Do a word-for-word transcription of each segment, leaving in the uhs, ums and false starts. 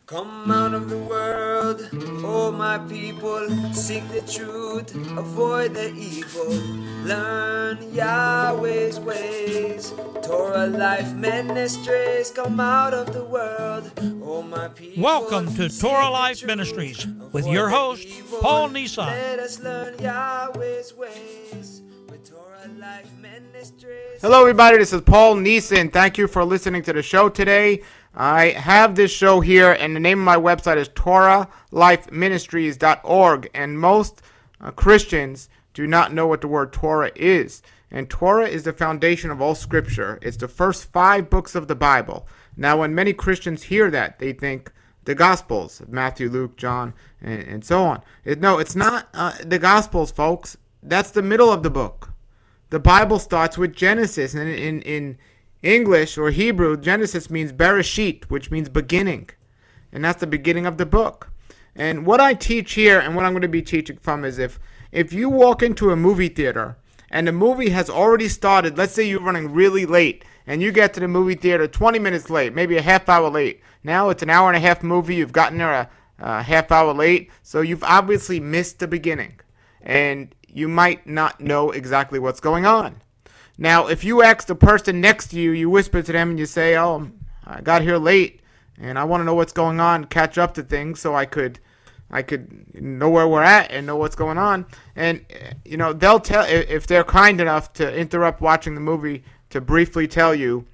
Come out of the world, oh my people, seek the truth, avoid the evil, learn Yahweh's ways, Torah Life Ministries. Come out of the world, oh my people. Welcome to Torah Life Ministries with your host, Paul Nissan. Let us learn Yahweh's ways with Torah Life Ministries. Hello, everybody. This is Paul Neeson. Thank you for listening to the show today. I have this show here, and the name of my website is Torah Life Ministries dot org. And most uh, Christians do not know what the word Torah is. And Torah is the foundation of all Scripture. It's the first five books of the Bible. Now, when many Christians hear that, they think the Gospels, Matthew, Luke, John, and, and so on. It, no, it's not uh, the Gospels, folks. That's the middle of the book. The Bible starts with Genesis, and in, in English or Hebrew, Genesis means Bereshit, which means beginning, and that's the beginning of the book. And what I teach here, and what I'm going to be teaching from, is if if you walk into a movie theater and the movie has already started, let's say you're running really late, and you get to the movie theater twenty minutes late, maybe a half hour late. Now it's an hour and a half movie, you've gotten there a, a half hour late, so you've obviously missed the beginning. And you might not know exactly what's going on. Now, if you ask the person next to you, you whisper to them and you say, oh, I got here late and I want to know what's going on, catch up to things so I could I could know where we're at and know what's going on. And, you know, they'll tell, if they're kind enough to interrupt watching the movie, to briefly tell you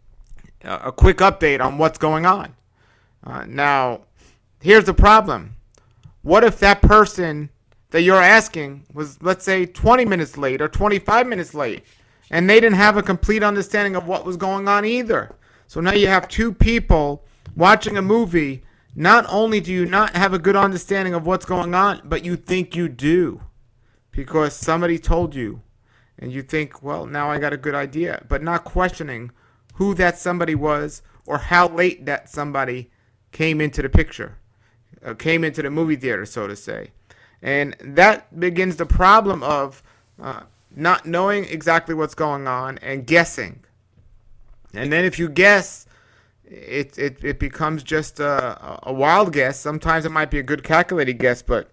a quick update on what's going on. Uh, now, here's the problem. What if that person that you're asking was, let's say, twenty minutes late or twenty-five minutes late, and they didn't have a complete understanding of what was going on either? So now you have two people watching a movie. Not only do you not have a good understanding of what's going on, but you think you do because somebody told you, and you think, well, now I got a good idea, but not questioning who that somebody was or how late that somebody came into the picture, uh, came into the movie theater, so to say. And that begins the problem of uh, not knowing exactly what's going on and guessing. And then if you guess, it it, it becomes just a, a wild guess. Sometimes it might be a good calculated guess, but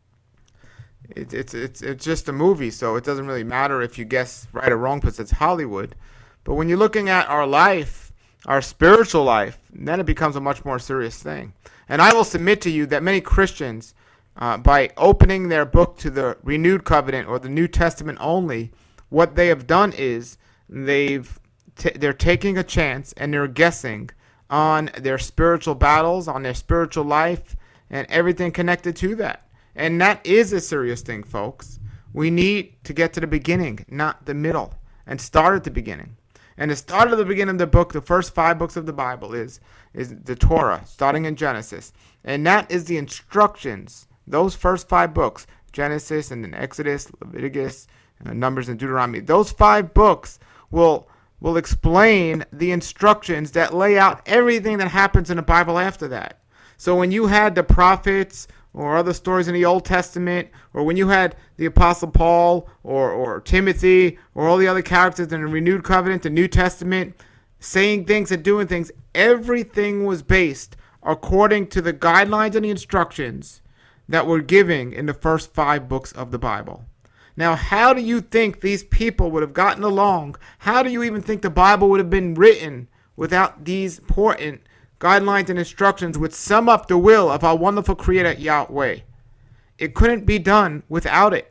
it, it's it's it's just a movie, so it doesn't really matter if you guess right or wrong because it's Hollywood. But when you're looking at our life, our spiritual life, then it becomes a much more serious thing. And I will submit to you that many Christians, Uh, by opening their book to the renewed covenant or the New Testament only, what they have done is they've t- they're taking a chance and they're guessing on their spiritual battles, on their spiritual life, and everything connected to that. And that is a serious thing, folks. We need to get to the beginning, not the middle, and start at the beginning. And the start of the beginning of the book, the first five books of the Bible, is is the Torah, starting in Genesis. And that is the instructions. Those first five books, Genesis and then Exodus, Leviticus, uh, Numbers, and Deuteronomy, those five books will will explain the instructions that lay out everything that happens in the Bible after that. So when you had the prophets or other stories in the Old Testament, or when you had the Apostle Paul or, or Timothy or all the other characters in the Renewed Covenant, the New Testament, saying things and doing things, everything was based according to the guidelines and the instructions that we're giving in the first five books of the Bible. Now, how do you think these people would have gotten along? How do you even think the Bible would have been written without these important guidelines and instructions which sum up the will of our wonderful Creator, Yahweh? It couldn't be done without it.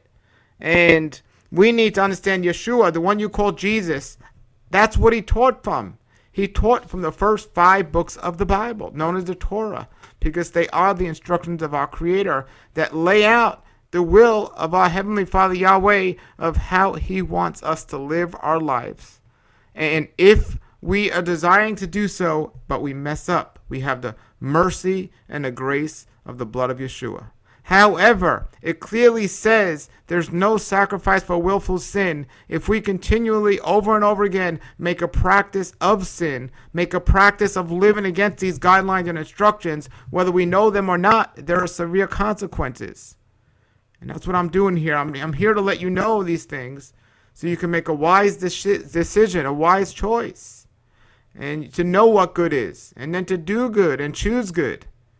And we need to understand Yeshua, the one you call Jesus, that's what he taught from. He taught from the first five books of the Bible, known as the Torah, because they are the instructions of our Creator that lay out the will of our Heavenly Father Yahweh of how He wants us to live our lives. And if we are desiring to do so, but we mess up, we have the mercy and the grace of the blood of Yeshua. However, it clearly says there's no sacrifice for willful sin if we continually over and over again make a practice of sin, make a practice of living against these guidelines and instructions, whether we know them or not, there are severe consequences. And that's what I'm doing here. I'm, I'm here to let you know these things so you can make a wise de- decision, a wise choice, and to know what good is, and then to do good and choose good.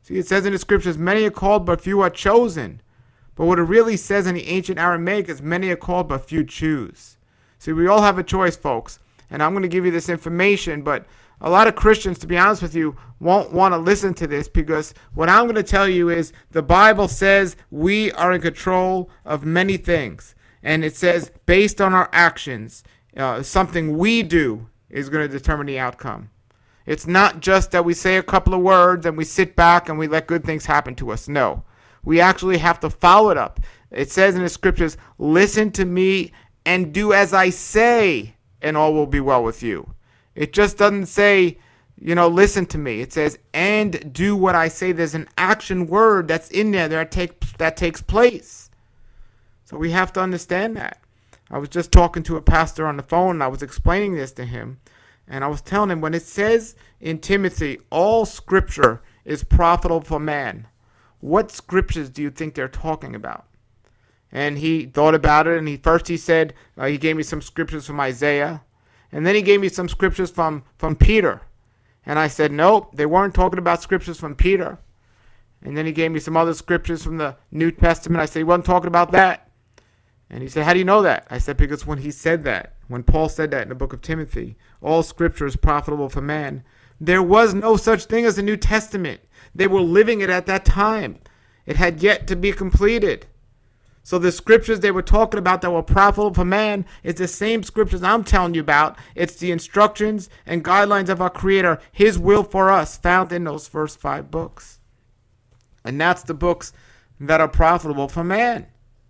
See, it says in the scriptures, many are called, but few are chosen. But what it really says in the ancient Aramaic is many are called, but few choose. See, we all have a choice, folks. And I'm going to give you this information, but a lot of Christians, to be honest with you, won't want to listen to this, because what I'm going to tell you is the Bible says we are in control of many things. And it says based on our actions, uh, something we do is going to determine the outcome. It's not just that we say a couple of words and we sit back and we let good things happen to us. No, we actually have to follow it up. It says in the scriptures, listen to me and do as I say, and all will be well with you. It just doesn't say, you know, listen to me. It says, and do what I say. There's an action word that's in there that, take, that takes place. So we have to understand that. I was just talking to a pastor on the phone, and I was explaining this to him. And I was telling him, when it says in Timothy, all scripture is profitable for man, what scriptures do you think they're talking about? And he thought about it, and he first he said, uh, he gave me some scriptures from Isaiah. And then he gave me some scriptures from, from Peter. And I said, nope, they weren't talking about scriptures from Peter. And then he gave me some other scriptures from the New Testament. I said, he wasn't talking about that. And he said, how do you know that? I said, because when he said that, when Paul said that in the book of Timothy, all scripture is profitable for man, there was no such thing as the New Testament. They were living it at that time. It had yet to be completed. So the scriptures they were talking about that were profitable for man is the same scriptures I'm telling you about. It's the instructions and guidelines of our Creator, His will for us, found in those first five books. And that's the books that are profitable for man.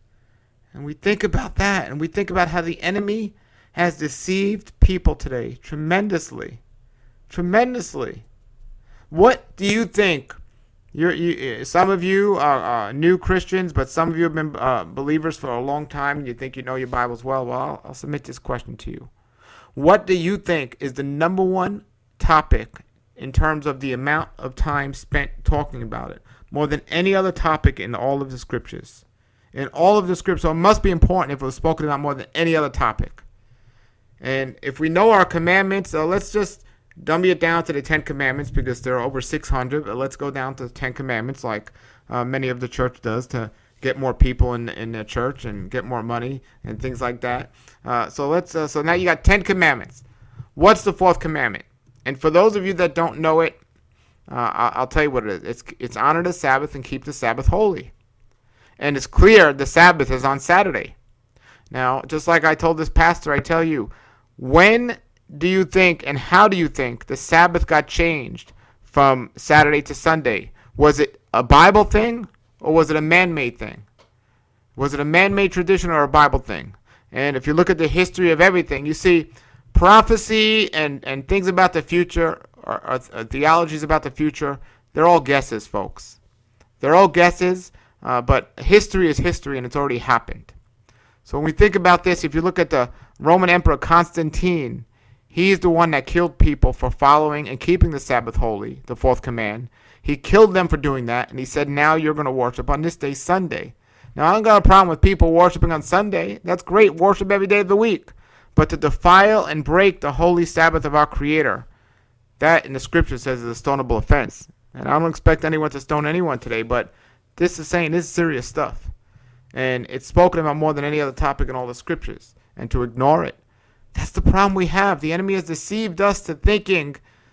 And we think about that, and we think about how the enemy has deceived people today tremendously. Tremendously. What do you think? You're, you, some of you are uh, new Christians, but some of you have been uh, believers for a long time, and you think you know your Bibles well. Well, I'll, I'll submit this question to you. What do you think is the number one topic in terms of the amount of time spent talking about it, more than any other topic in all of the scriptures? In all of the scriptures, so it must be important if it was spoken about more than any other topic. And if we know our commandments, so let's just dummy it down to the Ten Commandments, because there are over six hundred. But let's go down to the Ten Commandments, like uh, many of the church does, to get more people in in the church and get more money and things like that. Uh, so let's. Uh, so now you got Ten Commandments. What's the fourth commandment? And for those of you that don't know it, uh, I'll, I'll tell you what it is. It's it's honor the Sabbath and keep the Sabbath holy. And it's clear the Sabbath is on Saturday. Now, just like I told this pastor, I tell you, when do you think and how do you think the Sabbath got changed from Saturday to Sunday? Was it a Bible thing or was it a man-made thing? Was it a man-made tradition or a Bible thing? And if you look at the history of everything, you see prophecy and, and things about the future, or, or theologies about the future, they're all guesses, folks. They're all guesses. Uh, but history is history, and it's already happened. So when we think about this, if you look at the Roman Emperor Constantine, he's the one that killed people for following and keeping the Sabbath holy, the fourth command. He killed them for doing that, and he said, now you're going to worship on this day, Sunday. Now, I don't got a problem with people worshiping on Sunday. That's great. Worship every day of the week. But to defile and break the holy Sabbath of our Creator, that in the Scripture says is a stonable offense. And I don't expect anyone to stone anyone today, but this is saying this is serious stuff. And it's spoken about more than any other topic in all the scriptures. And to ignore it, that's the problem we have. The enemy has deceived us to thinking,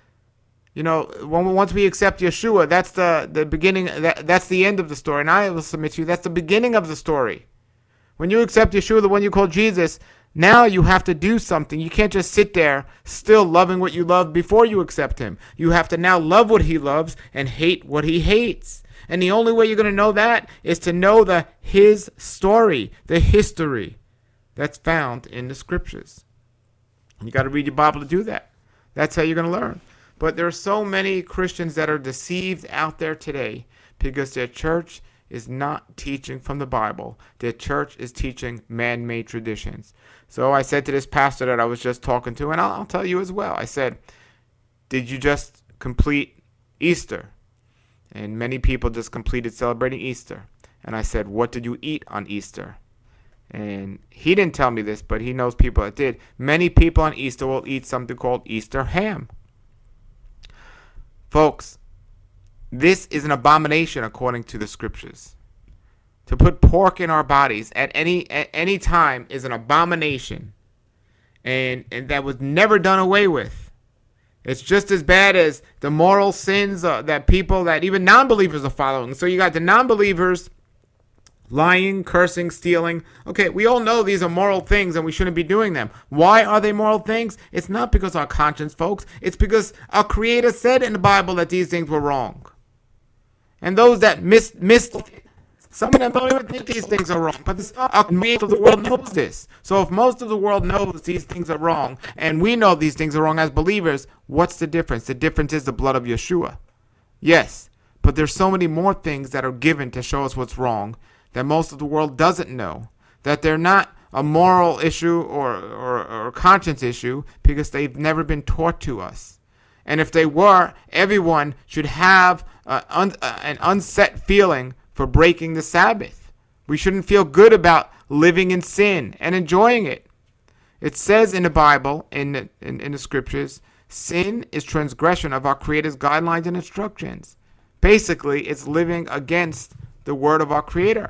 you know, when, once we accept Yeshua, that's the, the beginning, that, that's the end of the story. And I will submit to you, that's the beginning of the story. When you accept Yeshua, the one you call Jesus, now you have to do something. You can't just sit there still loving what you loved before you accept him. You have to now love what he loves and hate what he hates. And the only way you're going to know that is to know the his story, the history that's found in the scriptures. You got to read your Bible to do that. That's how you're going to learn. But there are so many Christians that are deceived out there today because their church is not teaching from the Bible. Their church is teaching man-made traditions. So I said to this pastor that I was just talking to, and I'll, I'll tell you as well. I said, did you just complete Easter? And many people just completed celebrating Easter. And I said, what did you eat on Easter? And he didn't tell me this, but he knows people that did. Many people on Easter will eat something called Easter ham. Folks, This is an abomination according to the scriptures. To put pork in our bodies at any at any time is an abomination. And, and that was never done away with. It's just as bad as the moral sins uh, that people, that even non-believers are following. So you got the non-believers lying, cursing, stealing. Okay, we all know these are moral things and we shouldn't be doing them. Why are they moral things? It's not because of our conscience, folks. It's because our Creator said in the Bible that these things were wrong. And those that miss, miss some of them don't even think these things are wrong. But our Creator of the world knows this. So if most of the world knows these things are wrong, and we know these things are wrong as believers, what's the difference? The difference is the blood of Yeshua. Yes, but there's so many more things that are given to show us what's wrong that most of the world doesn't know. That they're not a moral issue or, or, or a conscience issue because they've never been taught to us. And if they were, everyone should have uh, un, uh, an unset feeling for breaking the Sabbath. We shouldn't feel good about living in sin and enjoying it. It says in the Bible, in the, in, in the scriptures, sin is transgression of our Creator's guidelines and instructions. Basically, it's living against the word of our Creator.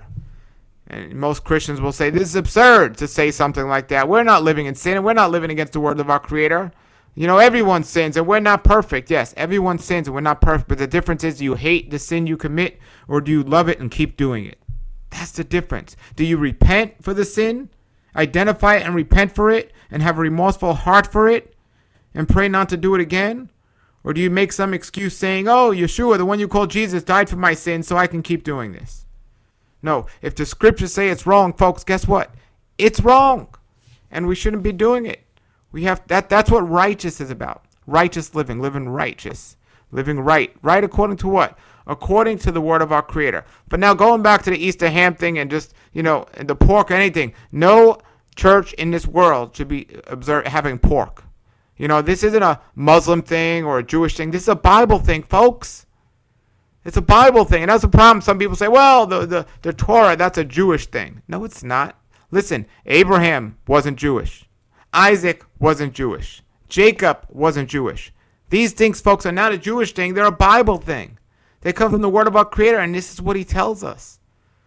And most Christians will say, this is absurd to say something like that. We're not living in sin, and we're not living against the word of our Creator. You know, everyone sins, and we're not perfect. Yes, everyone sins, and we're not perfect. But the difference is, do you hate the sin you commit, or do you love it and keep doing it? That's the difference. Do you repent for the sin, identify it and repent for it, and have a remorseful heart for it, and pray not to do it again? Or do you make some excuse saying, oh, Yeshua, the one you call Jesus, died for my sins, so I can keep doing this? No, if the scriptures say it's wrong, folks, guess what? It's wrong, and we shouldn't be doing it. We have that. That's what righteous is about. Righteous living, living righteous, living right. Right according to what? According to the word of our Creator. But now going back to the Easter ham thing and just, you know, the pork or anything. No church in this world should be observe, having pork. You know, this isn't a Muslim thing or a Jewish thing. This is a Bible thing, folks. It's a Bible thing. And that's a problem. Some people say, well, the, the, the Torah, that's a Jewish thing. No, it's not. Listen, Abraham wasn't Jewish. Isaac wasn't Jewish. Jacob wasn't Jewish. These things, folks, are not a Jewish thing. They're a Bible thing. They come from the word of our Creator, and this is what he tells us.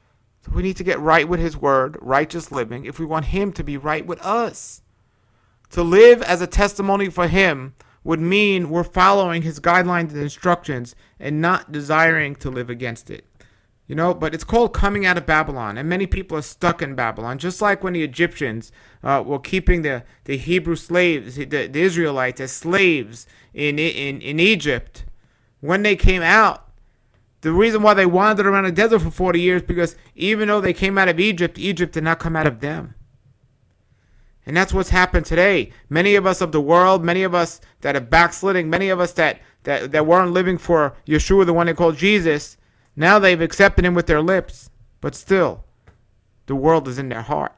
So we need to get right with his word, righteous living, if we want him to be right with us. To live as a testimony for him would mean we're following his guidelines and instructions and not desiring to live against it. You know, but it's called coming out of Babylon, and many people are stuck in Babylon, just like when the Egyptians uh, were keeping the, the Hebrew slaves, the, the Israelites, as slaves in, in, in Egypt. When they came out, the reason why they wandered around the desert for forty years, because even though they came out of Egypt, Egypt did not come out of them. And that's what's happened today. Many of us of the world, many of us that are backsliding, many of us that, that, that weren't living for Yeshua, the one they called Jesus, now they've accepted him with their lips, but still, the world is in their heart.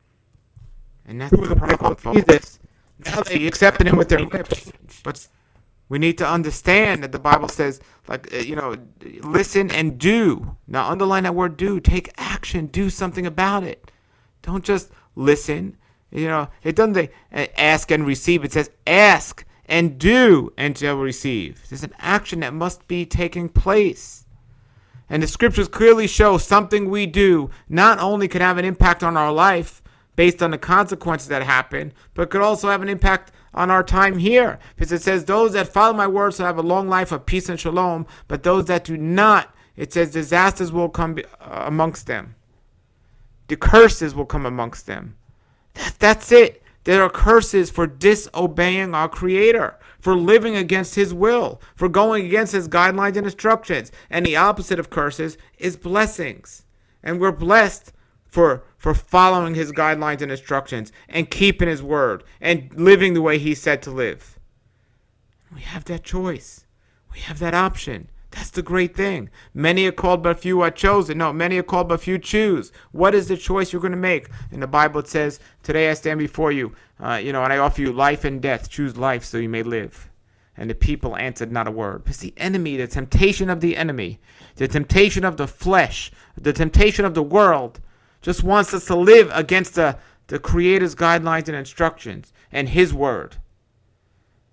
And that's the problem for Jesus. Now they accepted him with their lips, but we need to understand that the Bible says, like, you know, listen and do. Now, underline that word do. Take action. Do something about it. Don't just listen. You know, it doesn't say ask and receive. It says ask and do and shall receive. There's an action that must be taking place. And the scriptures clearly show something we do not only can have an impact on our life based on the consequences that happen, but could also have an impact on our time here. Because it says, those that follow my words will have a long life of peace and shalom, but those that do not, it says disasters will come amongst them. The curses will come amongst them. That, that's it. There are curses for disobeying our Creator, for living against his will, for going against his guidelines and instructions. And the opposite of curses is blessings. And we're blessed for, for following his guidelines and instructions and keeping his word and living the way he said to live. We have that choice. We have that option. That's the great thing. Many are called, but few are chosen. No, many are called, but few choose. What is the choice you're going to make? In the Bible, it says, today I stand before you, uh, you know, and I offer you life and death. Choose life so you may live. And the people answered not a word. It's the enemy, the temptation of the enemy, the temptation of the flesh, the temptation of the world, just wants us to live against the, the Creator's guidelines and instructions and his word.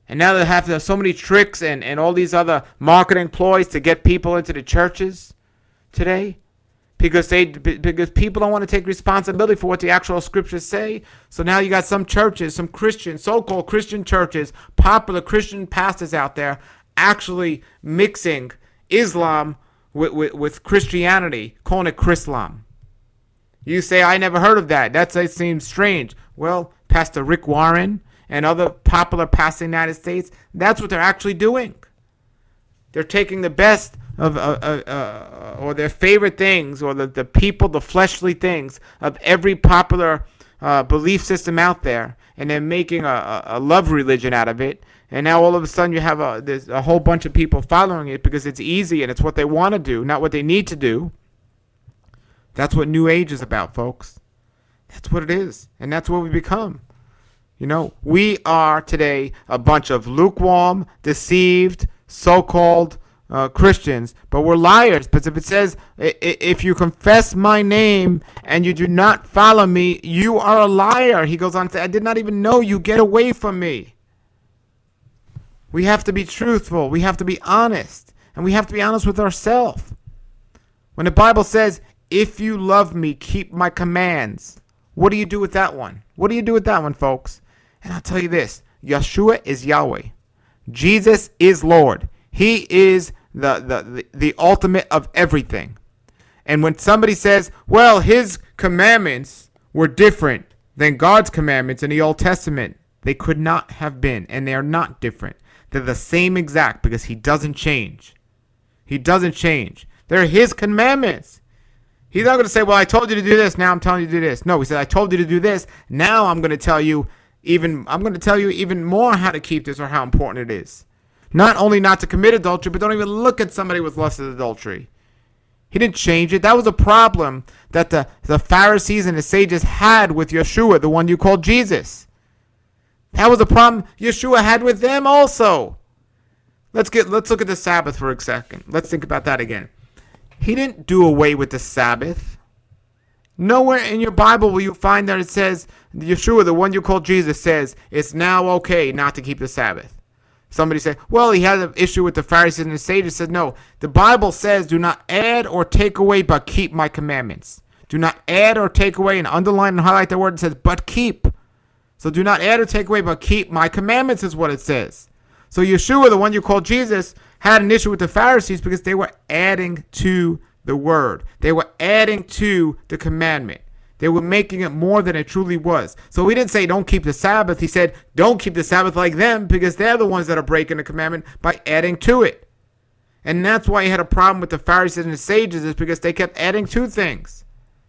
And now they have to have so many tricks and, and all these other marketing ploys to get people into the churches today. Because they because people don't want to take responsibility for what the actual scriptures say. So now you got some churches, some Christian, so-called Christian churches, popular Christian pastors out there actually mixing Islam with, with, with Christianity, calling it Chrislam. You say, I never heard of that. That seems strange. Well, Pastor Rick Warren and other popular pastors in the United States, that's what they're actually doing. They're taking the best of uh, uh, uh, or their favorite things, or the, the people, the fleshly things of every popular uh, belief system out there, and they're making a, a love religion out of it. And now all of a sudden you have a, there's a whole bunch of people following it because it's easy and it's what they want to do, not what they need to do. That's what New Age is about, folks. That's what it is. And that's what we become. You know, we are today a bunch of lukewarm, deceived, so-called Uh, Christians, but we're liars. But if it says, if you confess my name and you do not follow me, you are a liar. He goes on to say, I did not even know you. Get away from me. We have to be truthful. We have to be honest. And we have to be honest with ourselves. When the Bible says, if you love me, keep my commands, what do you do with that one? What do you do with that one, folks? And I'll tell you this. Yeshua is Yahweh. Jesus is Lord. He is the, the, the, the ultimate of everything. And when somebody says, well, his commandments were different than God's commandments in the Old Testament, they could not have been, and they are not different. They're the same exact because he doesn't change. He doesn't change. They're his commandments. He's not going to say, well, I told you to do this, now I'm telling you to do this. No, he said, I told you to do this, now I'm going to tell you even I'm going to tell you even more how to keep this or how important it is. Not only not to commit adultery, but don't even look at somebody with lust of adultery. He didn't change it. That was a problem that the, the Pharisees and the sages had with Yeshua, the one you called Jesus. That was a problem Yeshua had with them also. Let's get let's look at the Sabbath for a second. Let's think about that again. He didn't do away with the Sabbath. Nowhere in your Bible will you find that it says, Yeshua, the one you call Jesus, says it's now okay not to keep the Sabbath. Somebody say, well, he had an issue with the Pharisees and the sages. Said, no, the Bible says, do not add or take away, but keep my commandments. Do not add or take away, and underline and highlight the word. It says, but keep. So do not add or take away, but keep my commandments is what it says. So Yeshua, the one you call Jesus, had an issue with the Pharisees because they were adding to the word. They were adding to the commandment. They were making it more than it truly was. So he didn't say don't keep the Sabbath. He said don't keep the Sabbath like them because they're the ones that are breaking the commandment by adding to it. And that's why he had a problem with the Pharisees and the sages, is because they kept adding to things.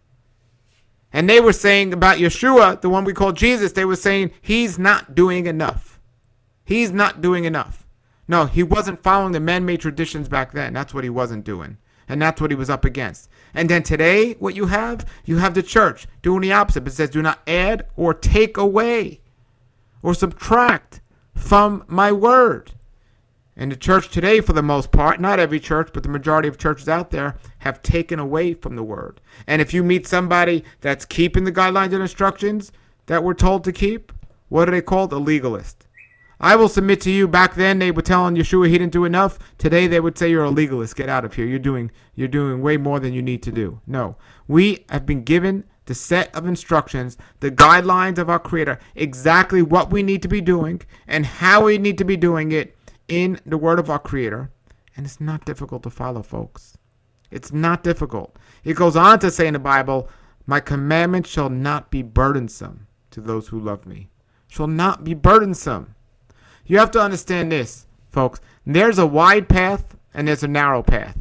And they were saying about Yeshua, the one we call Jesus, they were saying he's not doing enough. He's not doing enough. No, he wasn't following the man-made traditions back then. That's what he wasn't doing. And that's what he was up against. And then today, what you have, you have the church doing the opposite. It says, do not add or take away or subtract from my word. And the church today, for the most part, not every church, but the majority of churches out there have taken away from the word. And if you meet somebody that's keeping the guidelines and instructions that we're told to keep, what are they called? A legalist. I will submit to you, back then they were telling Yeshua he didn't do enough. Today they would say you're a legalist. Get out of here. You're doing you're doing way more than you need to do. No. We have been given the set of instructions, the guidelines of our Creator, exactly what we need to be doing and how we need to be doing it in the word of our Creator. And it's not difficult to follow, folks. It's not difficult. It goes on to say in the Bible, my commandments shall not be burdensome to those who love me. Shall not be burdensome. You have to understand this, folks. There's a wide path and there's a narrow path.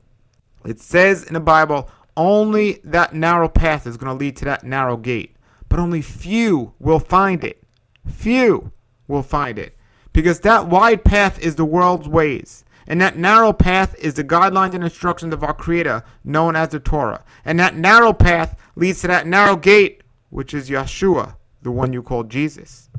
It says in the Bible, only that narrow path is going to lead to that narrow gate. But only few will find it. Few will find it. Because that wide path is the world's ways. And that narrow path is the guidelines and instructions of our Creator, known as the Torah. And that narrow path leads to that narrow gate, which is Yeshua, the one you call Jesus.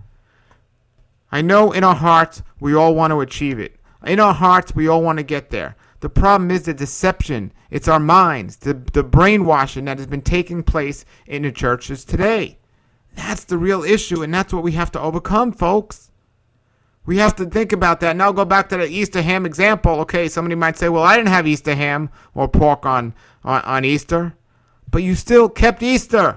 I know in our hearts we all want to achieve it. In our hearts we all want to get there. The problem is the deception. It's our minds, the, the brainwashing that has been taking place in the churches today. That's the real issue, and that's what we have to overcome, folks. We have to think about that. Now go back to the Easter ham example. Okay, somebody might say, well, I didn't have Easter ham or pork on, on, on Easter. But you still kept Easter.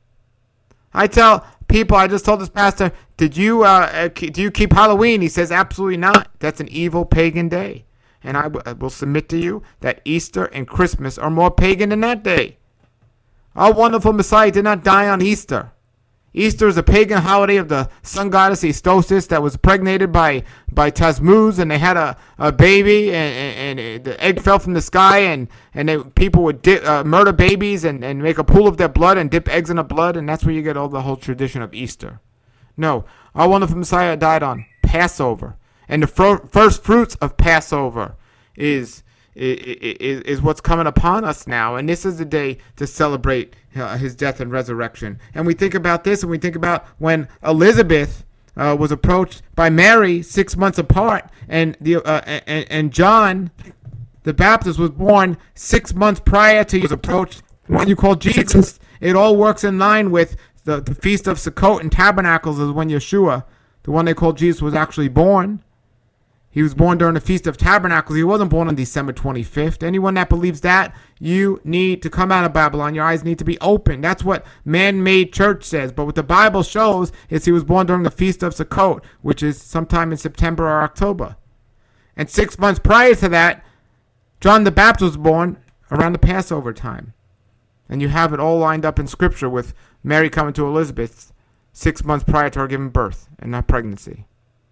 I tell people, I just told this pastor, did you uh, do you keep Halloween? He says, absolutely not. That's an evil pagan day. And I, w- I will submit to you that Easter and Christmas are more pagan than that day. Our wonderful Messiah did not die on Easter. Easter is a pagan holiday of the sun goddess Estosis that was impregnated by, by Tammuz, and they had a, a baby, and, and, and the egg fell from the sky, and, and they, people would dip, uh, murder babies and, and make a pool of their blood and dip eggs in the blood, and that's where you get all the whole tradition of Easter. No, our wonderful Messiah died on Passover, and the fr- first fruits of Passover is Is, is what's coming upon us now, and this is the day to celebrate uh, his death and resurrection. And we think about this, and we think about when Elizabeth uh, was approached by Mary six months apart, and the uh, and, and John the Baptist was born six months prior to his approach. When you call Jesus, it all works in line with the, the Feast of Sukkot and Tabernacles, is when Yeshua, the one they called Jesus, was actually born. He was born during the Feast of Tabernacles. He wasn't born on December twenty-fifth. Anyone that believes that, you need to come out of Babylon. Your eyes need to be open. That's what man-made church says. But what the Bible shows is he was born during the Feast of Sukkot, which is sometime in September or October. And six months prior to that, John the Baptist was born around the Passover time. And you have it all lined up in Scripture with Mary coming to Elizabeth six months prior to her giving birth and not pregnancy.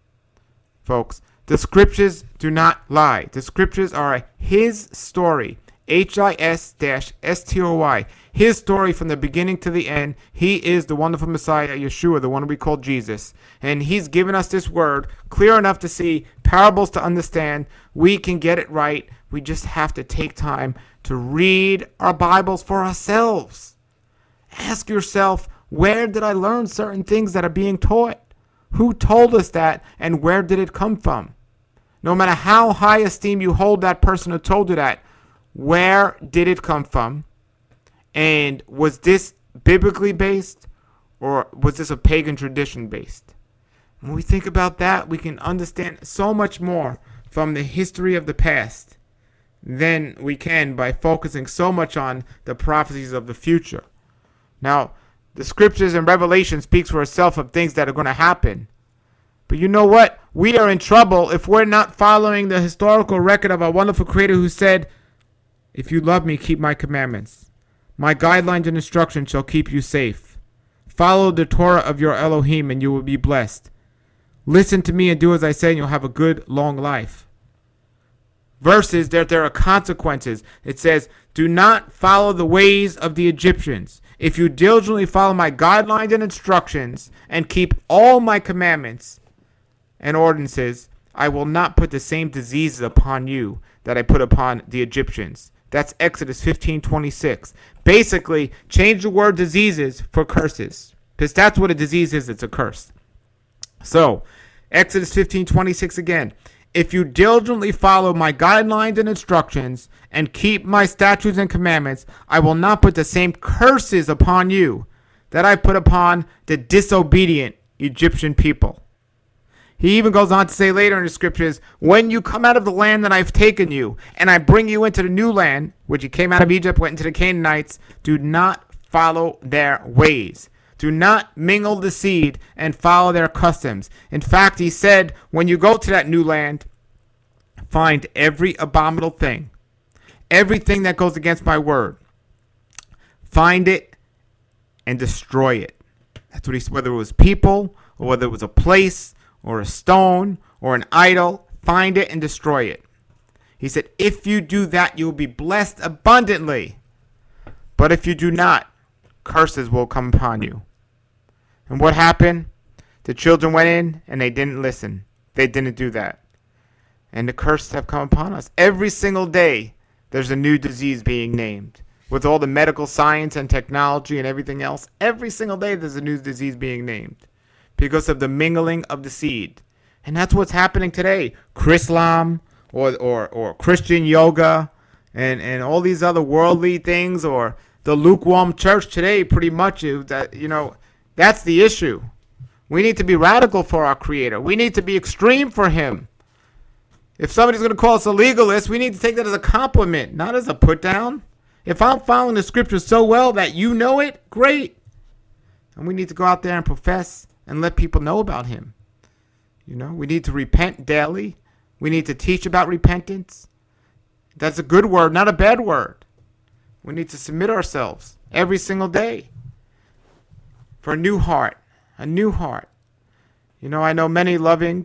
Folks, the Scriptures do not lie. The Scriptures are his story, H I S S T O Y, his story from the beginning to the end. He is the wonderful Messiah, Yeshua, the one we call Jesus. And he's given us this word clear enough to see, parables to understand. We can get it right. We just have to take time to read our Bibles for ourselves. Ask yourself, where did I learn certain things that are being taught? Who told us that, and where did it come from? No matter how high esteem you hold that person who told you that, where did it come from? And was this biblically based, or was this a pagan tradition based? When we think about that, we can understand so much more from the history of the past than we can by focusing so much on the prophecies of the future. Now, the Scriptures and Revelation speaks for itself of things that are going to happen. But you know what? We are in trouble if we're not following the historical record of our wonderful Creator who said, if you love me, keep my commandments. My guidelines and instructions shall keep you safe. Follow the Torah of your Elohim and you will be blessed. Listen to me and do as I say and you'll have a good, long life. Verses that there are consequences. It says, do not follow the ways of the Egyptians. If you diligently follow my guidelines and instructions and keep all my commandments and ordinances, I will not put the same diseases upon you that I put upon the Egyptians. That's Exodus fifteen twenty-six. Basically, change the word diseases for curses, because that's what a disease is. It's a curse. So, Exodus fifteen twenty-six again. If you diligently follow my guidelines and instructions and keep my statutes and commandments, I will not put the same curses upon you that I put upon the disobedient Egyptian people. He even goes on to say later in the Scriptures, when you come out of the land that I've taken you, and I bring you into the new land, which you came out of Egypt, went into the Canaanites, do not follow their ways. Do not mingle the seed and follow their customs. In fact, he said, when you go to that new land, find every abominable thing, everything that goes against my word. Find it and destroy it. That's what he said, whether it was people or whether it was a place or a stone or an idol, find it and destroy it. He said, if you do that, you will be blessed abundantly. But if you do not, curses will come upon you. And what happened? The children went in and they didn't listen. They didn't do that. And the curses have come upon us. Every single day, there's a new disease being named. With all the medical science and technology and everything else, every single day there's a new disease being named. Because of the mingling of the seed. And that's what's happening today. Chrislam or, or, or Christian yoga and, and all these other worldly things, or the lukewarm church today pretty much is that, you know, that's the issue. We need to be radical for our Creator. We need to be extreme for Him. If somebody's going to call us a legalist, we need to take that as a compliment, not as a put down. If I'm following the scriptures so well that you know it, great. And we need to go out there and profess and let people know about Him. You know, we need to repent daily. We need to teach about repentance. That's a good word, not a bad word. We need to submit ourselves every single day for a new heart, a new heart. You know, I know many loving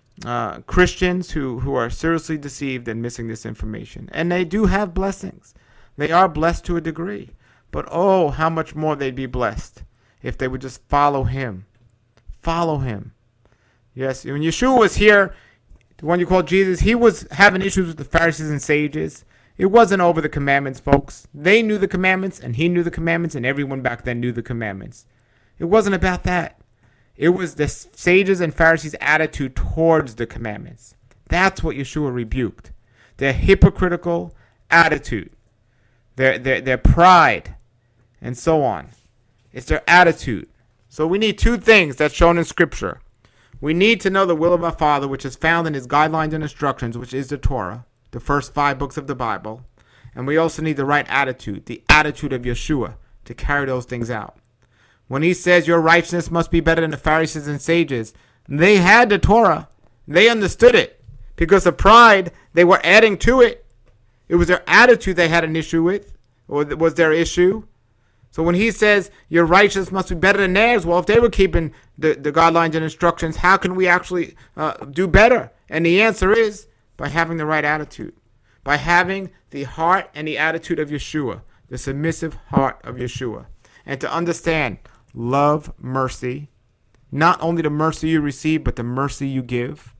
uh, Christians who, who are seriously deceived and missing this information. And they do have blessings. They are blessed to a degree. But oh, how much more they'd be blessed if they would just follow Him. Follow Him. Yes, when Yeshua was here, the one you call Jesus, He was having issues with the Pharisees and sages. It wasn't over the commandments, folks. They knew the commandments, and He knew the commandments, and everyone back then knew the commandments. It wasn't about that. It was the sages and Pharisees' attitude towards the commandments. That's what Yeshua rebuked. Their hypocritical attitude. Their, their, their pride, and so on. It's their attitude. So we need two things that's shown in Scripture. We need to know the will of our Father, which is found in His guidelines and instructions, which is the Torah, the first five books of the Bible. And we also need the right attitude, the attitude of Yeshua, to carry those things out. When He says your righteousness must be better than the Pharisees and sages, they had the Torah. They understood it. Because of pride, they were adding to it. It was their attitude they had an issue with, or was their issue. So when He says your righteousness must be better than theirs, well, if they were keeping the, the guidelines and instructions, how can we actually uh, do better? And the answer is by having the right attitude, by having the heart and the attitude of Yeshua, the submissive heart of Yeshua, and to understand love, mercy, not only the mercy you receive, but the mercy you give,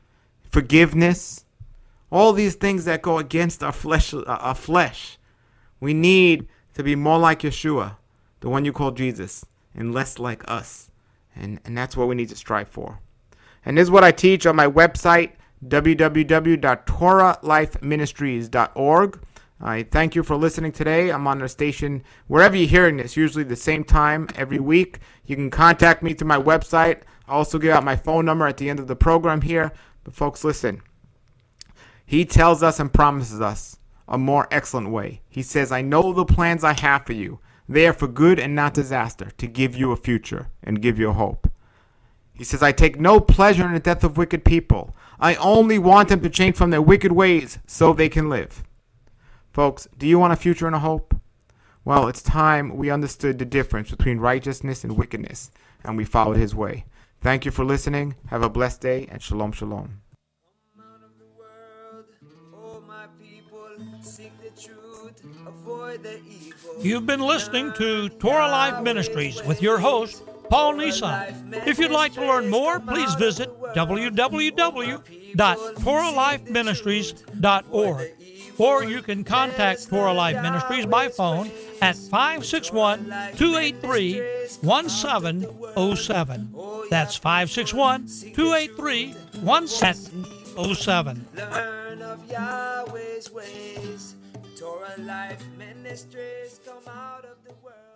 forgiveness, all these things that go against our flesh, uh, our flesh. We need to be more like Yeshua, the one you call Jesus, and less like us. And, and that's what we need to strive for. And this is what I teach on my website, w w w dot torah life ministries dot org. I thank you for listening today. I'm on the station wherever you're hearing this, usually the same time every week. You can contact me through my website. I also give out my phone number at the end of the program here. But folks, listen. He tells us and promises us a more excellent way. He says, I know the plans I have for you. They are for good and not disaster, to give you a future and give you a hope. He says, I take no pleasure in the death of wicked people. I only want them to change from their wicked ways so they can live. Folks, do you want a future and a hope? Well, it's time we understood the difference between righteousness and wickedness, and we followed His way. Thank you for listening. Have a blessed day, and shalom, shalom. You've been listening to Torah Life Ministries with your host, Paul Nissan. If you'd like to learn more, please visit w w w dot torah life ministries dot org. Or you can contact Torah Life Ministries by phone at five six one, two eight three, one seven zero seven. That's five six one, two eight three, one seven zero seven. Learn of Yahweh's ways. Torah Life Ministries come out of the world.